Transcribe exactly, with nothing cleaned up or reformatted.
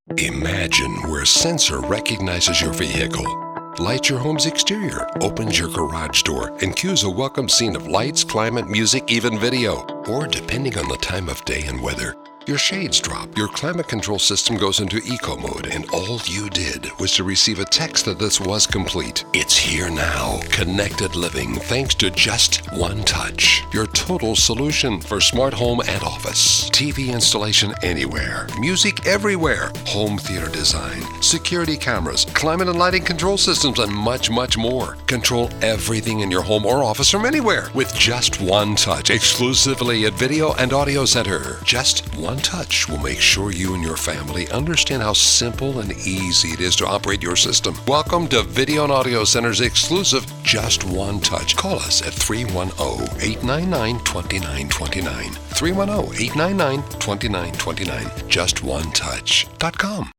Imagine where a sensor recognizes your vehicle, lights your home's exterior, opens your garage door, and cues a welcome scene of lights, climate, music, even video. Or, depending on the time of day and weather, your shades drop, your climate control system goes into eco mode, and all you did was to receive a text that this was complete. It's here now. Connected living, thanks to Just One Touch. Your total solution for smart home and office. T V installation anywhere. Music everywhere. Home theater design. Security cameras. Climate and lighting control systems, and much, much more. Control everything in your home or office from anywhere with Just One Touch. Exclusively at Video and Audio Center. Just One Touch will make sure you and your family understand how simple and easy it is to operate your system. Welcome to Video and Audio Center's exclusive Just One Touch. Call us at three one zero, eight nine nine, two nine two nine. three one zero, eight nine nine, two nine two nine. just one touch dot com.